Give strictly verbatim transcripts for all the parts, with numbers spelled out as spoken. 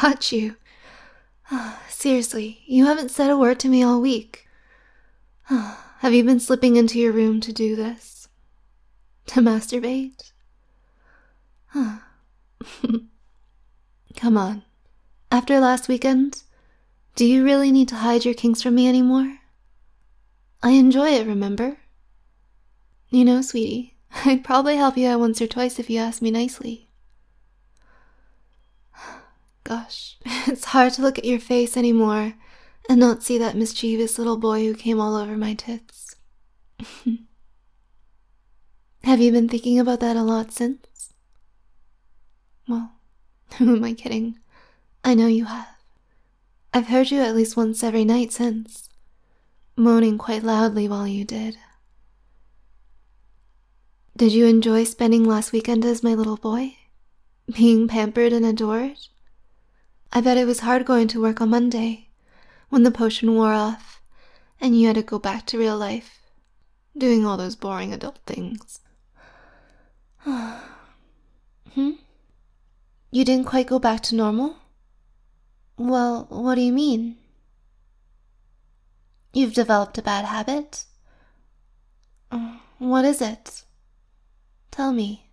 got you. Seriously, you haven't said a word to me all week. Have you been slipping into your room to do this? To masturbate? Come on. After last weekend, do you really need to hide your kinks from me anymore? I enjoy it, remember? You know, sweetie, I'd probably help you out once or twice if you asked me nicely. Gosh, it's hard to look at your face anymore and not see that mischievous little boy who came all over my tits. Have you been thinking about that a lot since? Well, who am I kidding? I know you have. I've heard you at least once every night since, moaning quite loudly while you did. Did you enjoy spending last weekend as my little boy? Being pampered and adored? I bet it was hard going to work on Monday, when the potion wore off, and you had to go back to real life, doing all those boring adult things. Hmm? You didn't quite go back to normal? Well, what do you mean? You've developed a bad habit? What is it? Tell me.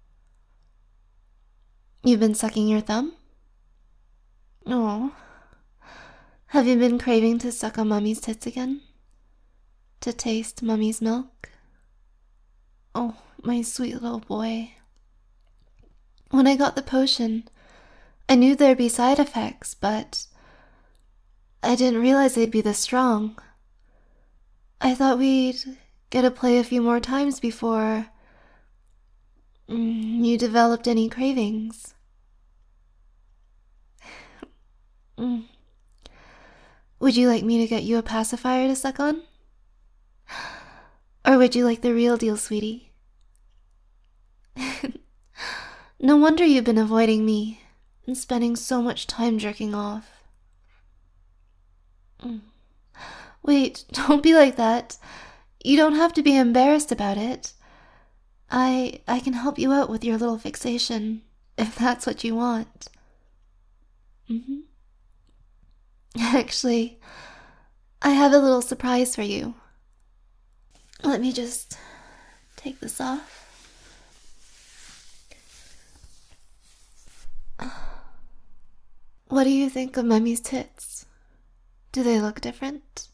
You've been sucking your thumb? Oh. Have you been craving to suck on Mummy's tits again? To taste Mummy's milk? Oh, my sweet little boy. When I got the potion, I knew there'd be side effects, but I didn't realize they'd be this strong. I thought we'd get to play a few more times before mm, you developed any cravings. mm. Would you like me to get you a pacifier to suck on? Or would you like the real deal, sweetie? No wonder you've been avoiding me and spending so much time jerking off. Mm. Wait, don't be like that. You don't have to be embarrassed about it. I I can help you out with your little fixation, if that's what you want. Mm-hmm. Actually, I have a little surprise for you. Let me just take this off. What do you think of Mummy's tits? Do they look different?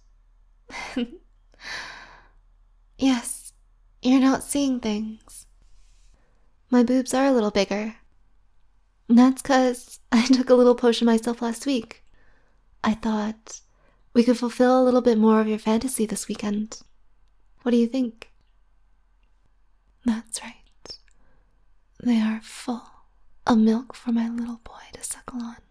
Yes, you're not seeing things. My boobs are a little bigger. And that's 'cause I took a little potion myself last week. I thought we could fulfill a little bit more of your fantasy this weekend. What do you think? That's right. They are full of milk for my little boy to suckle on.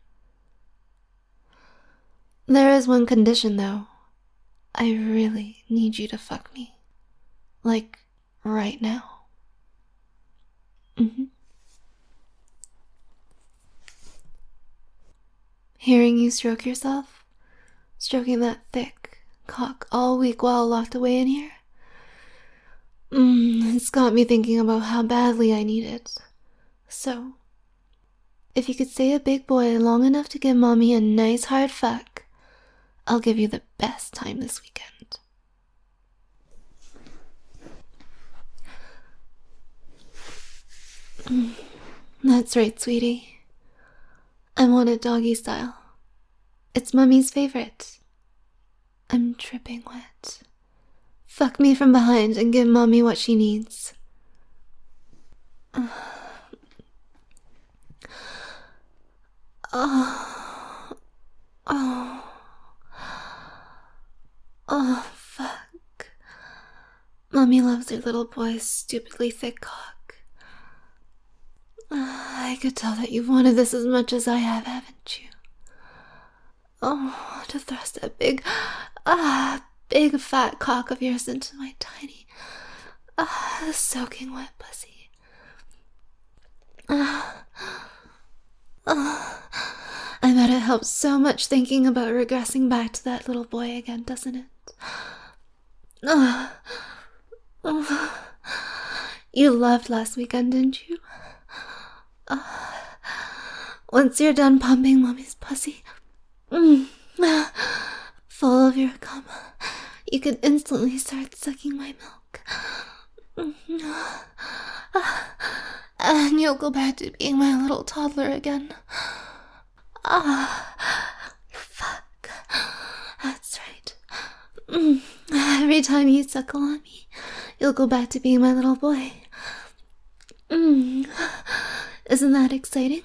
There is one condition, though. I really need you to fuck me. Like, right now. Mm-hmm. Hearing you stroke yourself, stroking that thick cock all week while locked away in here, mm, it's got me thinking about how badly I need it. So, if you could stay a big boy long enough to give Mommy a nice hard fuck, I'll give you the best time this weekend. Mm, that's right, sweetie. I want it doggy style. It's Mummy's favorite. I'm dripping wet. Fuck me from behind and give Mommy what she needs. Oh. Oh. Oh, fuck. Mommy loves her little boy's stupidly thick cock. I could tell that you've wanted this as much as I have, haven't you? Oh, to thrust that big, ah, big fat cock of yours into my tiny, ah, soaking wet pussy. Ah, ah. I bet it helps so much thinking about regressing back to that little boy again, doesn't it? Oh, oh. You loved last weekend, didn't you? Oh. once you're done pumping Mommy's pussy, mm, full of your cum, you can instantly start sucking my milk. And you'll go back to being my little toddler again. Ah, fuck. That's right. Mm. Every time you suckle on me, you'll go back to being my little boy. Mm. Isn't that exciting?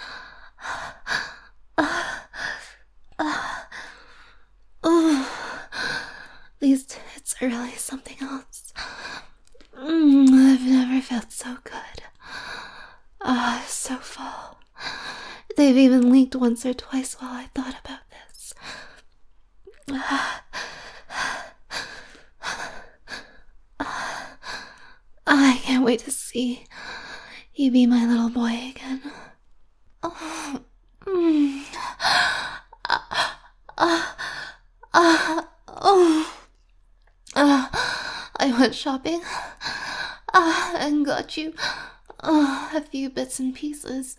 Uh, uh, oh, these tits are really something else. Mm, I've never felt so good. Ah, uh, so full. They've even leaked once or twice while I thought about this. Uh, I can't wait to see you be my little boy again. Oh, mm. uh, uh, uh, oh. Uh, I went shopping uh, and got you uh, a few bits and pieces.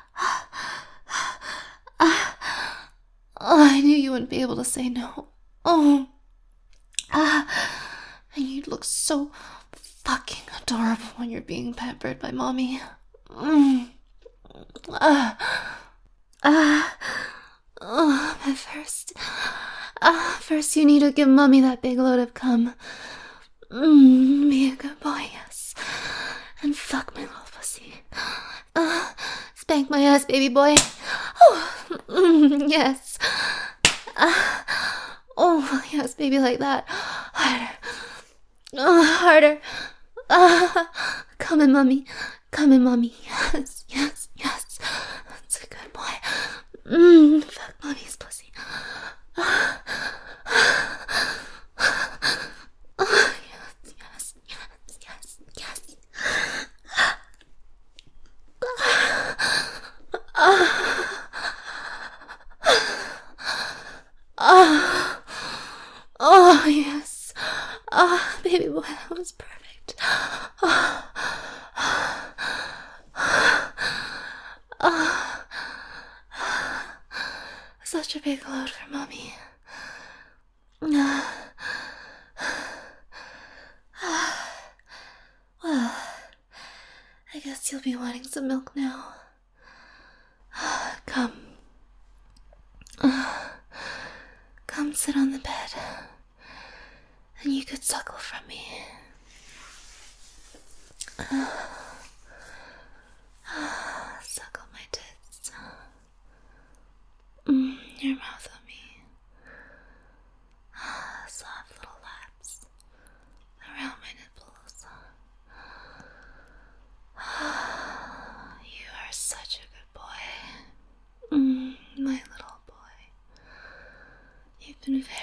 Uh, I knew you wouldn't be able to say no. Oh, uh, and you'd look so fucking adorable when you're being pampered by Mommy. Mm. Uh, uh, uh, but first, uh, first you need to give Mommy that big load of cum. Mm, be a good boy, yes. And fuck my little pussy. Uh, spank my ass, baby boy. Oh, mm, yes. Uh, oh, yes, baby, like that. Harder. Uh, harder. Uh, come in, Mommy. Come in, Mommy. Yes, yes, yes. That's a good boy. Mm, fuck Mommy's pussy. Uh, uh, yes, yes, yes, yes, yes. Uh, uh, oh, yes. Ah, uh, baby boy, that was perfect. Uh, uh, such a big load for Mommy. Uh, well, I guess you'll be wanting some milk now. Come. Uh, come sit on the bed, and you could suckle from me. Uh, uh, suckle my tits. Mm, your mouth on me. Uh, soft little laps around my nipples. Uh, you are such a good boy. Mm, my little boy. You've been